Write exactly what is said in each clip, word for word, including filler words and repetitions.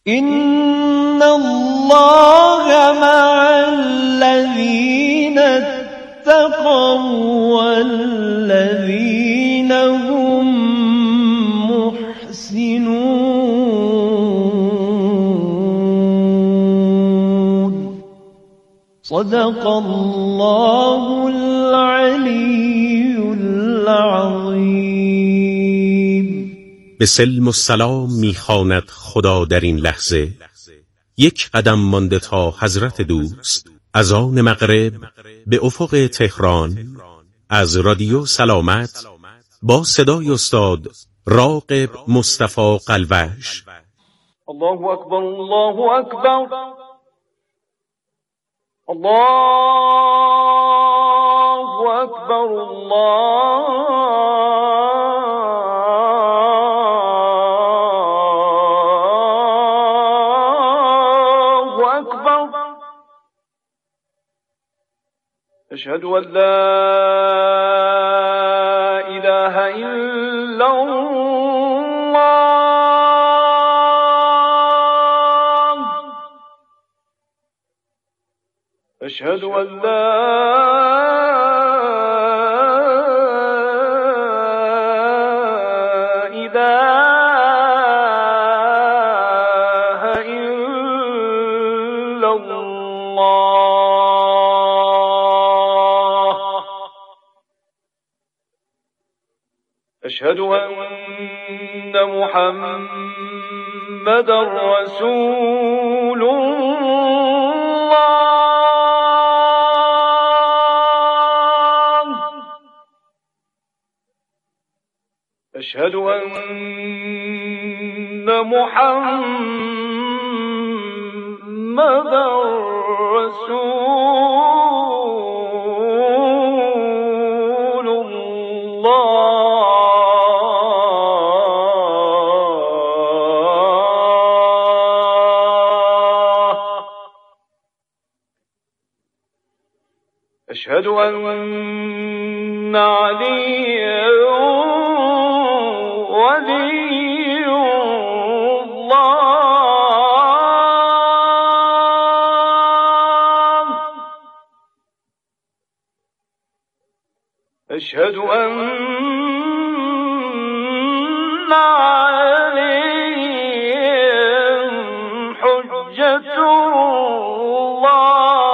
إن الله مع الذين اتقوا والذين هم محسنون. صدق الله العلی العظیم. به سلم و سلام میخواند خدا در این لحظه، یک قدم مانده تا حضرت دوست از آن مغرب به افق تهران از رادیو سلامت با صدای استاد راغب مصطفی قلوش. الله اکبر، الله اکبر، الله اکبر، الله أشهد أن لا إله إلا الله. أشهد أن لا إله إلا الله. أشهد أن محمدا رسول الله. أشهد أن محمدا رسول الله. أشهد أن عليا ولي الله. أشهد أن عليا حجة الله.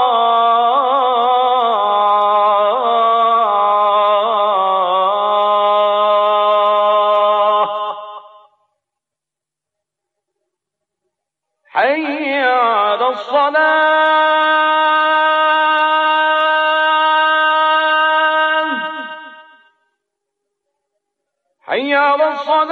حي على الصلاة، حي على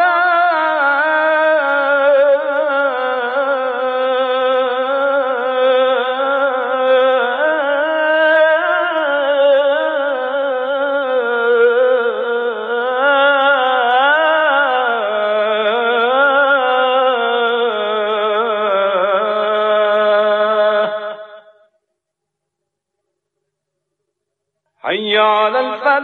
حي على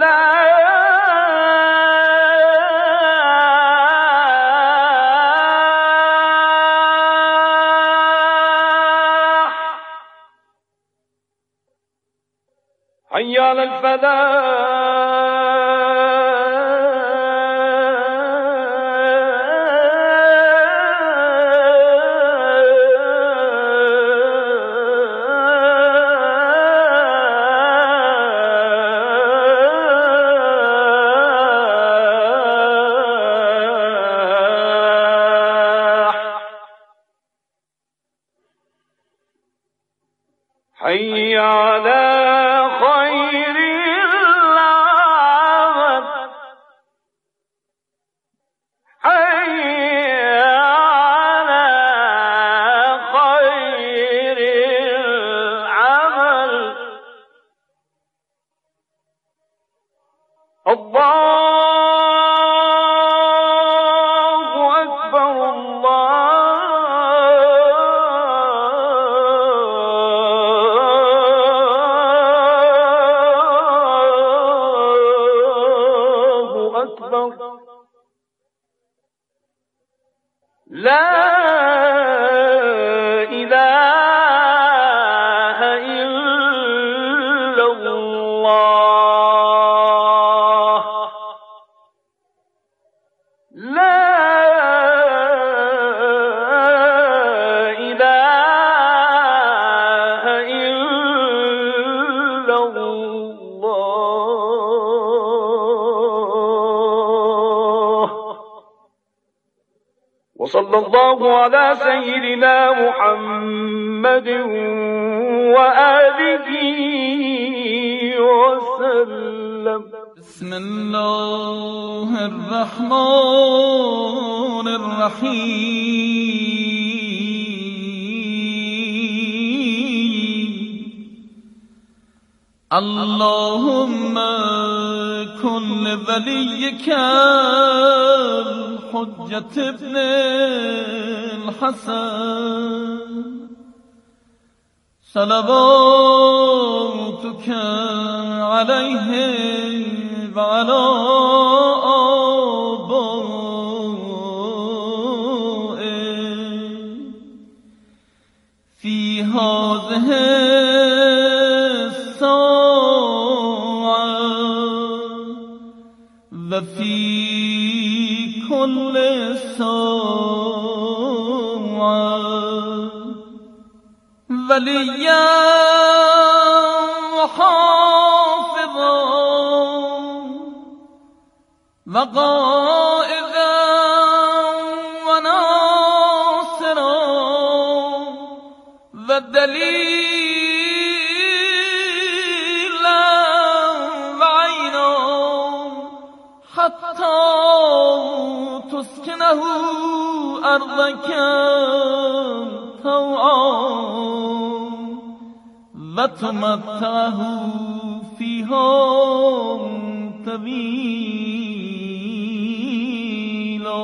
الفلاح، حي على الفلاح. حي على خير العمل، حي على خير العمل. الله أكبر، الله أكبر. لا لا إله إلا الله. وصلى الله على سيدنا محمد وآله وسلم. بسم الله الرحمن الرحیم. اللهم کن لولیک الحجة ابن الحسن صلواتك عليه وعلى آبائه في هذه الساعة وفي كل ساعة وليا وحافظا وقائدا وناصرا ودليلا وعينا حتى تسكنه أرضك طوعا وتمتعه فيها طويلا.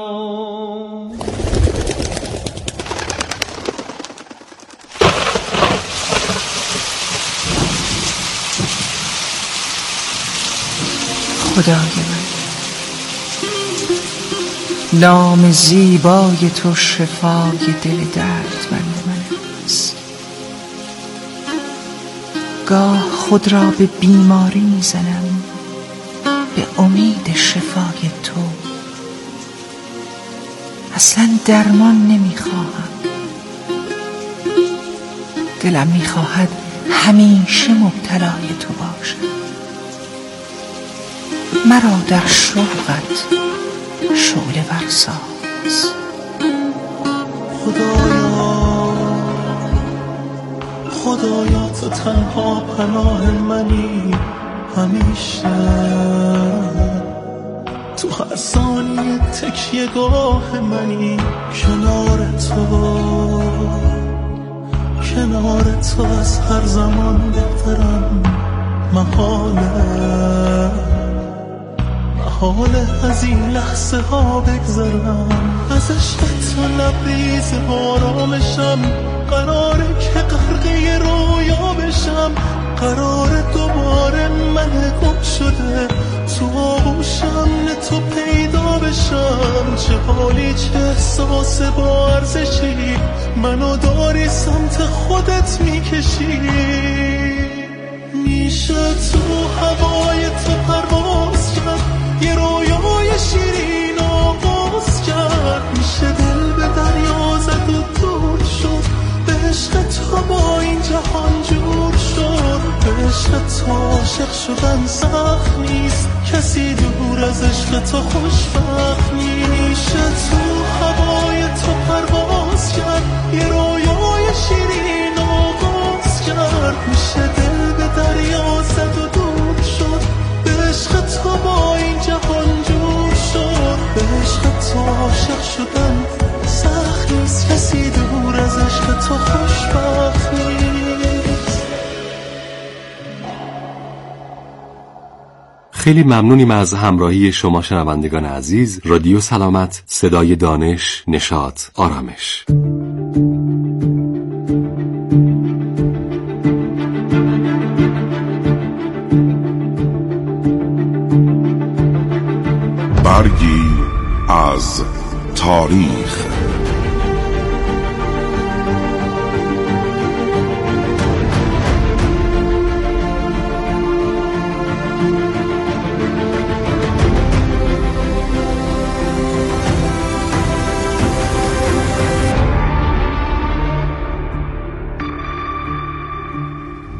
خدای من، نام زیبای تو شفای دل دردمند من است. گاه خود را به بیماری میزنم به امید شفای تو. اصلا درمان نمیخواهم، دلم میخواهد همیشه مبتلای تو باشم. مرا در شوقت شعله ورساز. خدایا خدایا تو تنها پناه منی، همیشه تو هر ثانیه تکیه گاه منی. کنار تو کنار تو از هر زمان بهترم. محاله محاله از این لحظه ها بگذرم. از عشق تو لبریز آرامشم. قراره که غرقه رویا بشم. قراره دوباره من گم شده تو آغوشم تو پیدا بشم. چه حالی چه احساس با ارزشی منو داری سمت خودت میکشی. میشه تو هوای تو پرواز کرد، یه رویای شیرین آغاز کرد. میشه دل به دریا زد و دور شد، به عشق تو با این جهان جور شد. به عشق تو عاشق شدن سخت نیست، کسی دور از عشق تو خوشبخت نیست. میشه تو هوای تو پرواز کرد، یه رویای شیرین آغاز کرد. میشه دل به دریا زد و دور شد، به عشق تو با این جهان جور شد. به عشق تو عاشق شدن سخت نیست، کسی دور از عشق تو خوشبخت نیست. خیلی ممنونیم از همراهی شما شنوندگان عزیز. رادیو سلامت، صدای دانش، نشاط، آرامش. برگی از تاریخ.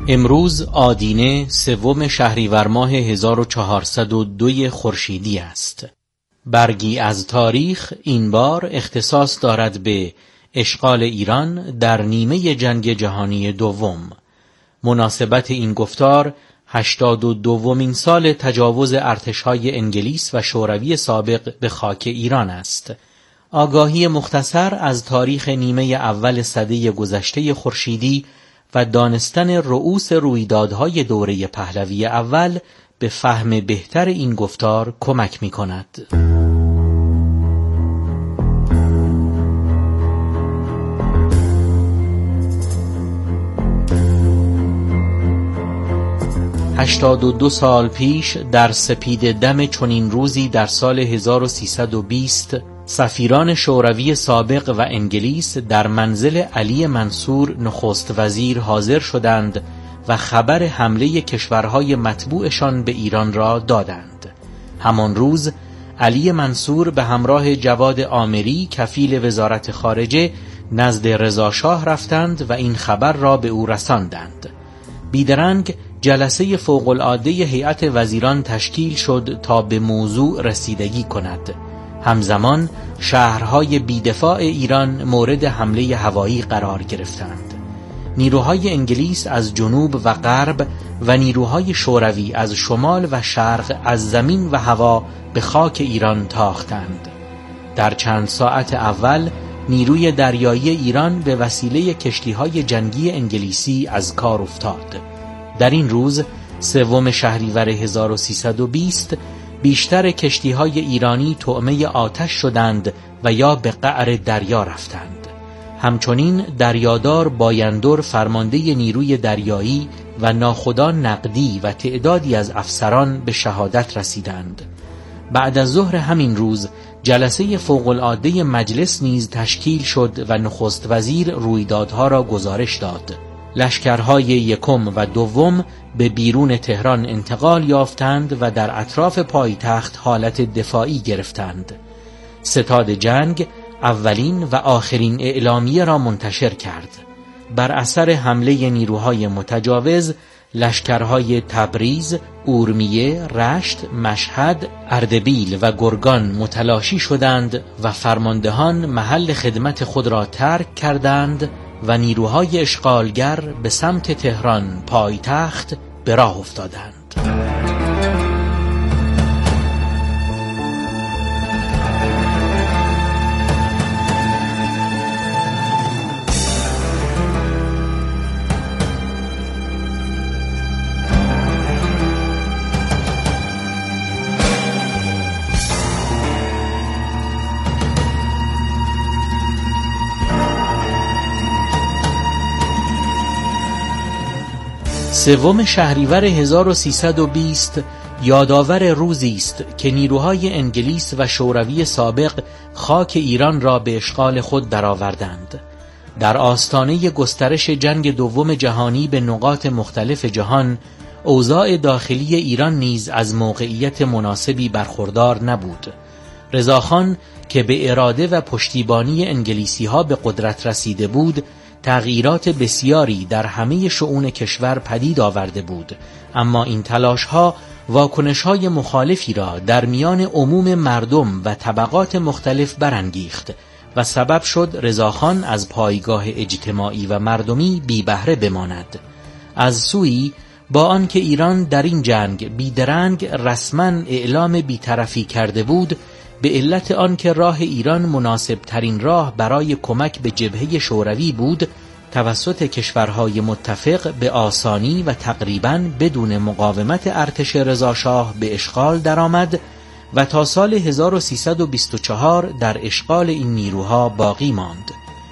امروز آدینه سوم شهریور ماه هزار و چهارصد و دو خورشیدی است. برگی از تاریخ این بار اختصاص دارد به اشغال ایران در نیمه جنگ جهانی دوم. مناسبت این گفتار هشتاد و دومین سال تجاوز ارتش‌های انگلیس و شوروی سابق به خاک ایران است. آگاهی مختصر از تاریخ نیمه اول سده گذشته خورشیدی و دانستن رؤوس رویدادهای دوره پهلوی اول به فهم بهتر این گفتار کمک می کند. هشتاد و دو سال پیش در سپید دم چنین روزی در سال هزار و سیصد و بیست سفیران شوروی سابق و انگلیس در منزل علی منصور نخست وزیر حاضر شدند و خبر حمله کشورهای متبوعشان به ایران را دادند. همان روز علی منصور به همراه جواد آمری کفیل وزارت خارجه نزد رضا شاه رفتند و این خبر را به او رساندند. بیدرنگ جلسه فوق‌العاده هیئت وزیران تشکیل شد تا به موضوع رسیدگی کند. همزمان شهرهای بیدفاع ایران مورد حمله هوایی قرار گرفتند. نیروهای انگلیس از جنوب و غرب و نیروهای شوروی از شمال و شرق از زمین و هوا به خاک ایران تاختند. در چند ساعت اول نیروی دریایی ایران به وسیله کشتیهای جنگی انگلیسی از کار افتاد. در این روز سوم شهریور هزار و سیصد و بیست بیشتر کشتیهای ایرانی طعمه آتش شدند و یا به قعر دریا رفتند. همچنین دریادار بایندر فرمانده نیروی دریایی و ناخدا نقدی و تعدادی از افسران به شهادت رسیدند. بعد از ظهر همین روز جلسه فوق‌العاده مجلس نیز تشکیل شد و نخست وزیر رویدادها را گزارش داد. لشکرهای یکم و دوم به بیرون تهران انتقال یافتند و در اطراف پایتخت حالت دفاعی گرفتند. ستاد جنگ اولین و آخرین اعلامیه را منتشر کرد. بر اثر حمله نیروهای متجاوز لشکرهای تبریز، اورمیه، رشت، مشهد، اردبیل و گرگان متلاشی شدند و فرماندهان محل خدمت خود را ترک کردند و نیروهای اشغالگر به سمت تهران پایتخت به راه افتادند. سوم شهریور هزار و سیصد و بیست یادآور روزی است که نیروهای انگلیس و شوروی سابق خاک ایران را به اشغال خود درآوردند. در آستانه گسترش جنگ دوم جهانی به نقاط مختلف جهان، اوضاع داخلی ایران نیز از موقعیت مناسبی برخوردار نبود. رضاخان که به اراده و پشتیبانی انگلیسی ها به قدرت رسیده بود، تغییرات بسیاری در همه شؤون کشور پدید آورده بود، اما این تلاش‌ها واکنش‌های مخالفی را در میان عموم مردم و طبقات مختلف برانگیخت و سبب شد رضاخان از پایگاه اجتماعی و مردمی بی بهره بماند. از سوی با آنکه ایران در این جنگ بیدرنگ رسما اعلام بی‌طرفی کرده بود، به علت آنکه راه ایران مناسب ترین راه برای کمک به جبهه شوروی بود، توسط کشورهای متفق به آسانی و تقریباً بدون مقاومت ارتش رضاشاه به اشغال درآمد و تا سال هزار و سیصد و بیست و چهار در اشغال این نیروها باقی ماند.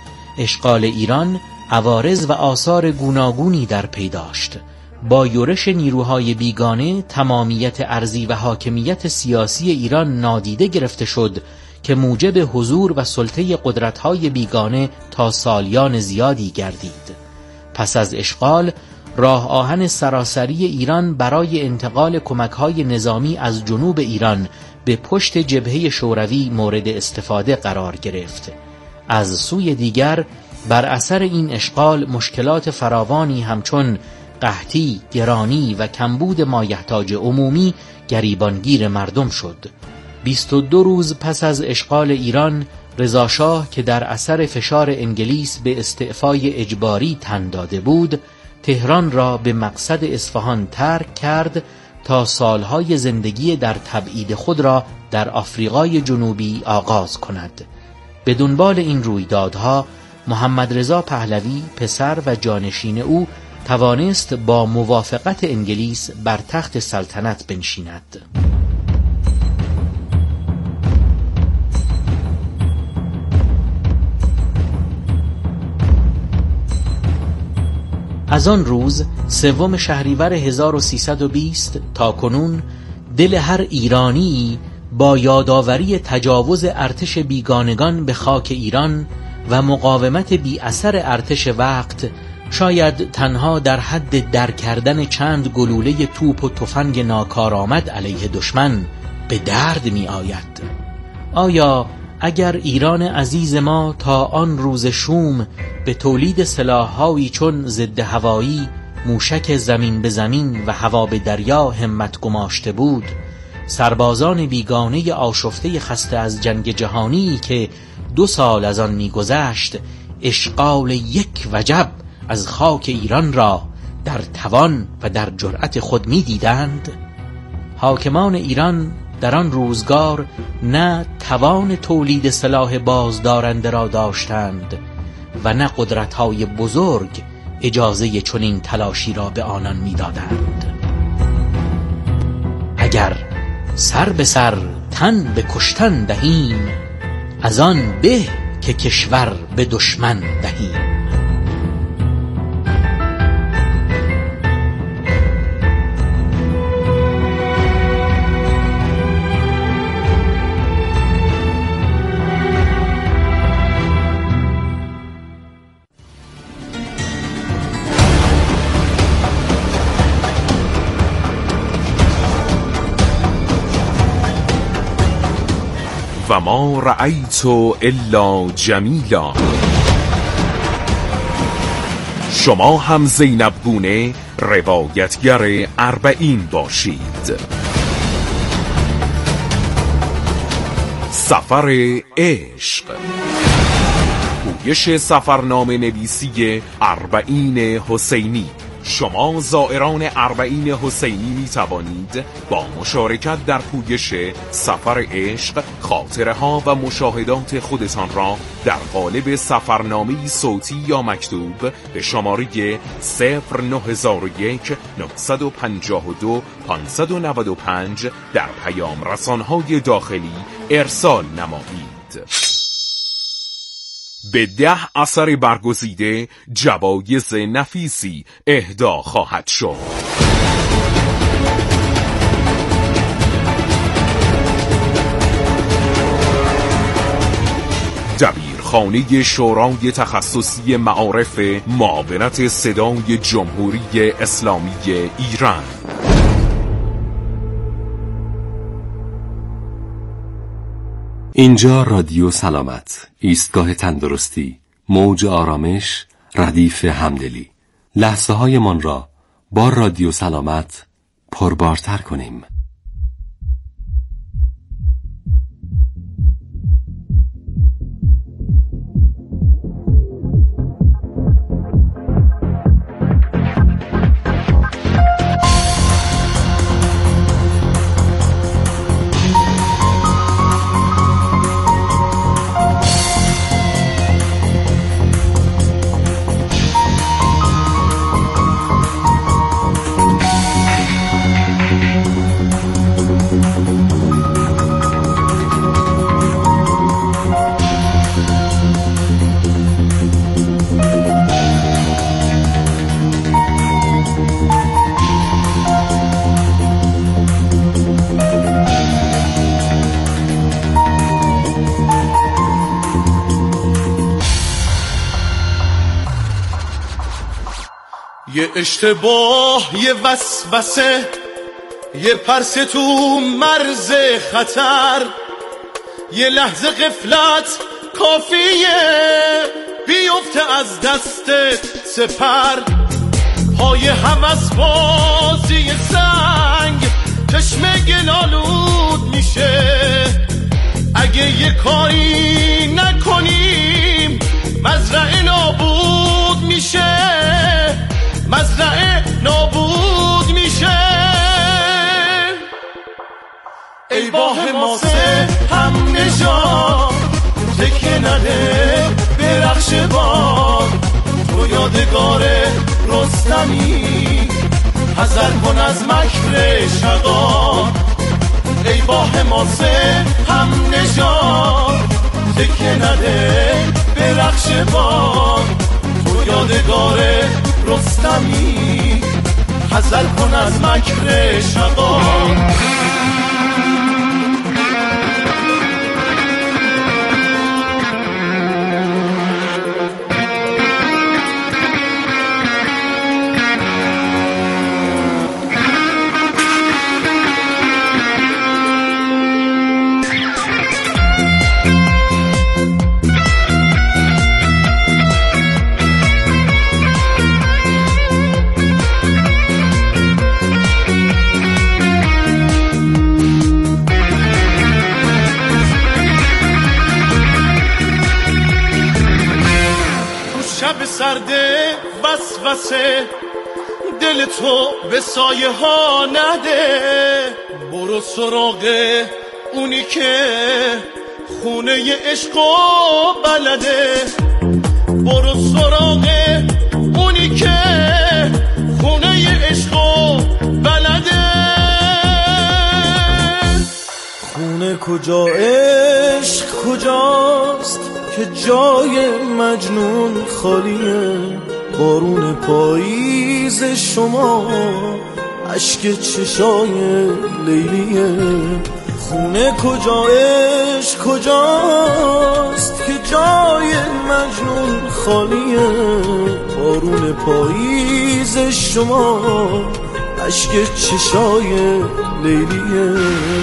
اشغال ایران عوارض و آثار گوناگونی در پی داشت. با یورش نیروهای بیگانه تمامیت ارضی و حاکمیت سیاسی ایران نادیده گرفته شد که موجب حضور و سلطه قدرت‌های بیگانه تا سالیان زیادی گردید. پس از اشغال راه آهن سراسری ایران برای انتقال کمک‌های نظامی از جنوب ایران به پشت جبهه شوروی مورد استفاده قرار گرفت. از سوی دیگر بر اثر این اشغال مشکلات فراوانی همچون قحطی، گرانی و کمبود مایحتاج عمومی گریبانگیر مردم شد. بیست و دو روز پس از اشغال ایران، رضا شاه که در اثر فشار انگلیس به استعفای اجباری تن داده بود، تهران را به مقصد اصفهان ترک کرد تا سالهای زندگی در تبعید خود را در آفریقای جنوبی آغاز کند. به دنبال این رویدادها محمد رضا پهلوی پسر و جانشین او توانست با موافقت انگلیس بر تخت سلطنت بنشیند. از آن روز سوم شهریور هزار و سیصد و بیست تا کنون دل هر ایرانی با یادآوری تجاوز ارتش بیگانگان به خاک ایران و مقاومت بی اثر ارتش وقت شاید تنها در حد در کردن چند گلوله توپ و تفنگ ناکارآمد علیه دشمن به درد می آید. آیا اگر ایران عزیز ما تا آن روز شوم به تولید سلاح‌هایی چون ضد هوایی، موشک زمین به زمین و هوا به دریا همت گماشته بود، سربازان بیگانه آشفته خسته از جنگ جهانی که دو سال از آن می‌گذشت اشغال یک وجب از خاک ایران را در توان و در جرأت خود می‌دیدند؟ حاکمان ایران در آن روزگار نه توان تولید سلاح بازدارنده را داشتند و نه قدرت‌های بزرگ اجازه چنین تلاشی را به آنان می‌دادند. اگر سر به سر تن به کشتن دهیم، از آن به که کشور به دشمن دهیم. و ما رأیت الا جمیلا. شما هم زینب گونه روایتگر اربعین باشید. سفر عشق، پویش سفرنامه نویسی اربعین حسینی. شما زائران اربعین حسینی می توانید با مشارکت در پویش سفر عشق خاطره ها و مشاهدات خودتان را در قالب سفرنامه صوتی یا مکتوب به شماره صفر نه صفر یک نه پنج دو پنج نه پنج در پیام رسانهای داخلی ارسال نمایید. به ده اثر برگزیده جوایز نفیسی اهدا خواهد شد. دبیرخانه شورای تخصصی معارف معاونت صدای جمهوری اسلامی ایران. اینجا رادیو سلامت، ایستگاه تندرستی، موج آرامش، ردیف همدلی. لحظه های من را با رادیو سلامت پربارتر کنیم. یه اشتباه، یه وسوسه، یه پرس تو مرز خطر، یه لحظه غفلت کافیه بیفته از دستت سپر. پای هم از بازی سنگ چشم گلالود میشه. اگه یه کاری نکنیم مزرعه نابود میشه، مزرعه نابود میشه. ای با حماسه هم نژاد تکه نده به رخش باد، تو یادگار رستمی حذر کن از مکر شقا. ای با حماسه هم نژاد تکه نده به رخش باد، تو یادگار رستمی حذر کن از مکر شقا. سرده وسوسه دل تو به سایه ها نده، برو سراغ اونی که خونه عشق و بلده، برو سراغ اونی که خونه عشق و بلده. خونه کجا عشق کجاست که جای مجنون خالیه، بارون پاییز شما اشک چشای لیلیه. خونه کجا عشق کجاست که جای مجنون خالیه، بارون پاییز شما اشک چشای لیلیه.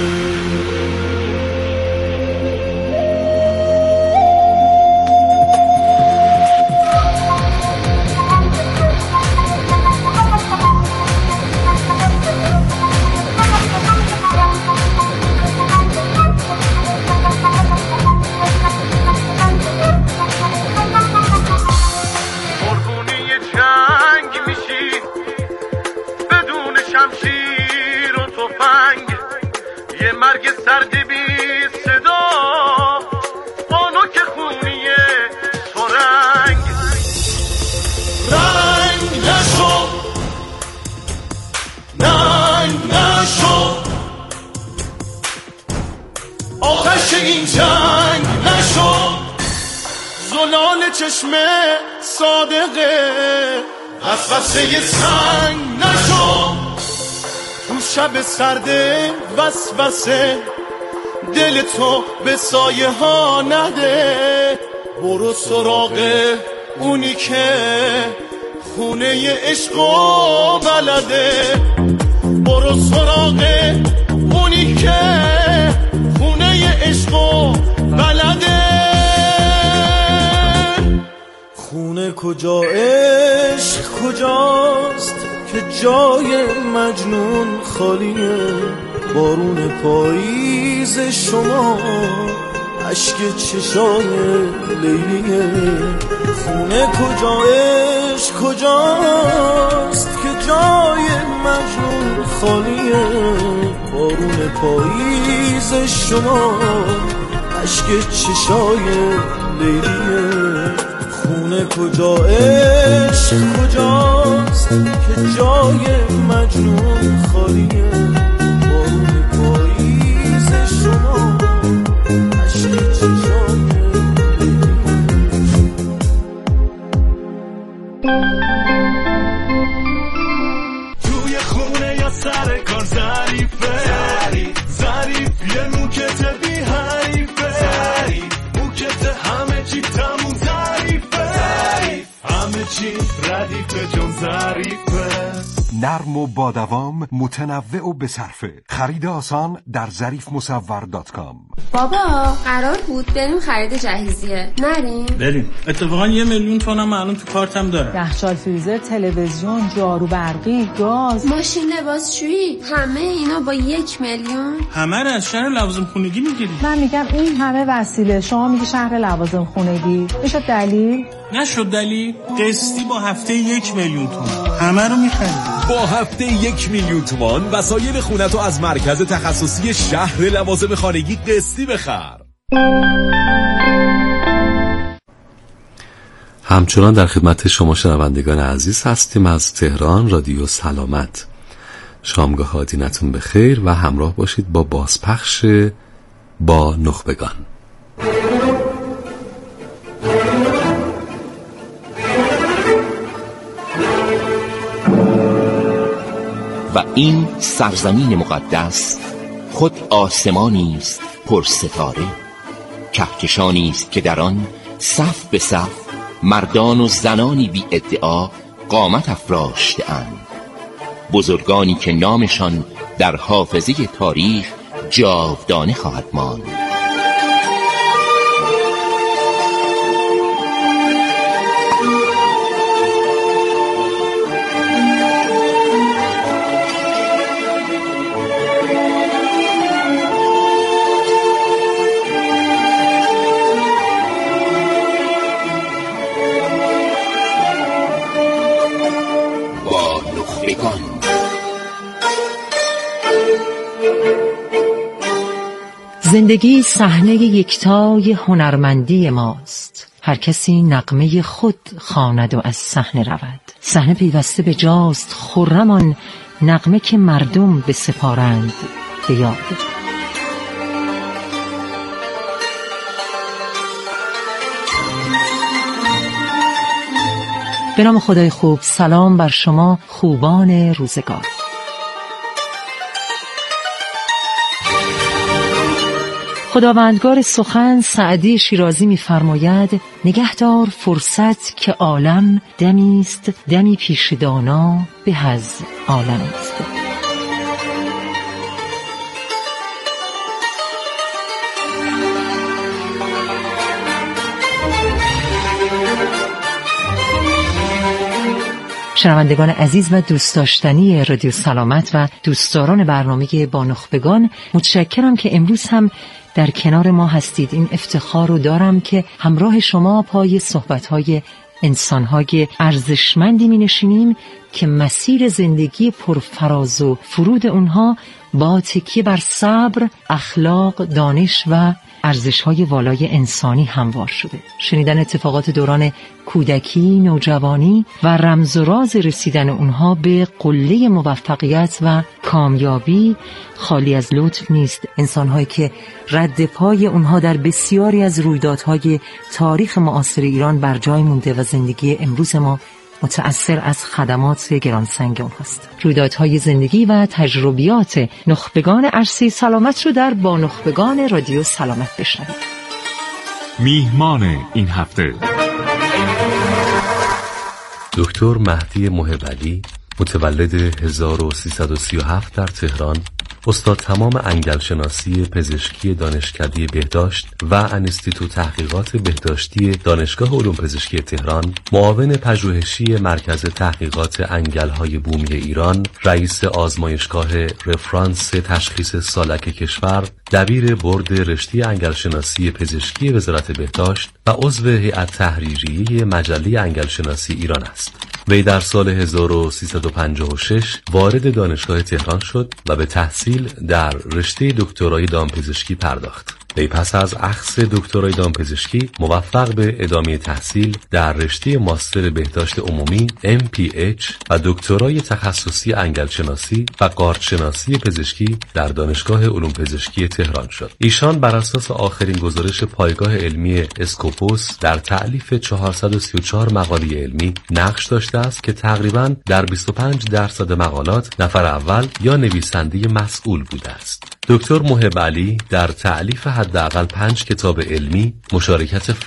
این جنگ نشو، زلال چشم صادقه وسوسه سنگ نشو. تو شب سرده وسوسه دل تو به سایه ها نده، برو سراغ اونی که خونه عشق و بلده، برو سراغ اونی که خونه عشق و بلده. خونه کجا عشق کجاست که جای مجنون خالیه، بارون پاییز شما اشک چشای لیلیه. خونه کجا عشق کجاست که جای مجنون خالیه، بارون پاییز شما اشک چشای لیلیه. خونه کجا عشق کجاست که جای مجنون خالیه، بارون پاییز شما اشک چشای لیلیه. توی خونه یا سر کار ظریفه، ظریف یه موکت بی حریفه، موکت همه چی تموم ظریفه، همه چی ردیفه جون ظریفه. نرم و با دوام، متنوع و بصرفه. خرید آسان در ظریف مصور دات کام. بابا قرار بود بریم خرید جهیزیه، نریم؟ بریم. اتفاقا یه میلیون تومنم الان تو کارتم داره. یخچال، فریزر، تلویزیون، جارو برقی، گاز، ماشین لباسشویی، همه اینا با یک میلیون؟ همه رو از شهر لوازم خونگی میگیری. من میگم این همه وسیله، شما میگی شهر لوازم خونگی. میشه دلیل؟ نشد دلیل. قسطی با هفته یک میلیون تومان همه رو میخریم. با هفته یک میلیون تومان وسایل خونتو از مرکز تخصصی شهر لوازم خانگی قسطی بخر. همچنان در خدمت شما شنوندگان عزیز هستیم از تهران رادیو سلامت. شامگاه ها دینتون بخیر و همراه باشید با بازپخش با نخبگان. و این سرزمین مقدس خود آسمانی است پر ستاره، کهکشانی است که در آن صف به صف مردان و زنانی بی ادعا قامت افراشته اند، بزرگانی که نامشان در حافظه تاریخ جاودانه خواهد ماند. زندگی صحنه یکتای هنرمندی ماست. هر کسی نغمه خود خواند و از صحنه رود. صحنه پیوسته به جاست خرمان نغمه که مردم به سپارند به یاد. به نام خدای خوب، سلام بر شما خوبان روزگار. خداوندگار سخن سعدی شیرازی می‌فرماید نگهدار فرصت که عالم دمی است، دمی پیش دانا به از عالم است. شنوندگان عزیز و دوست داشتنی رادیو سلامت و دوستداران برنامه با نخبگان، متشکرم که امروز هم در کنار ما هستید. این افتخار رو دارم که همراه شما پای صحبت‌های انسان‌های ارزشمندی می‌نشینیم که مسیر زندگی پرفراز و فرود اونها با تکیه بر صبر، اخلاق، دانش و ارزش‌های والای انسانی هموار شده. شنیدن اتفاقات دوران کودکی، نوجوانی و رمز و راز رسیدن اونها به قله موفقیت و کامیابی خالی از لطف نیست. انسان‌هایی که رد پای اونها در بسیاری از رویدادهای تاریخ معاصر ایران بر جای مونده و زندگی امروز ما متأثر از خدمات گرانسنگ اونهاست. رویدادهای زندگی و تجربیات نخبگان عرصه سلامت رو در با نخبگان رادیو سلامت بشنوید. میهمان این هفته دکتر مهدی محبعلی، متولد هزار و سیصد و سی و هفت در تهران، استاد تمام انگلشناسی پزشکی دانشکده بهداشت و انستیتو تحقیقات بهداشتی دانشگاه علوم پزشکی تهران، معاون پژوهشی مرکز تحقیقات انگل‌های بومی ایران، رئیس آزمایشگاه رفرانس تشخیص سالک کشور، دبیر برد رشته انگلشناسی پزشکی وزارت بهداشت و عضو هیئت تحریریه مجله انگلشناسی ایران است. وی در سال هزار و سیصد و پنجاه و شش وارد دانشگاه تهران شد و به تحصیل در رشته دکترای دامپزشکی پرداخت. وی پس از اخذ دکترای دامپزشکی موفق به ادامه تحصیل در رشته ماستر بهداشت عمومی ام پی اچ و دکترای تخصصی انگلشناسی و قارچشناسی پزشکی در دانشگاه علوم پزشکی تهران شد. ایشان بر اساس آخرین گزارش پایگاه علمی اسکوپوس در تألیف چهارصد و سی و چهار مقاله علمی نقش داشته است که تقریباً در بیست و پنج درصد مقالات نفر اول یا نویسنده مسئول بوده است. دکتر محبعلی در تألیف حداقل پنج کتاب علمی مشارکت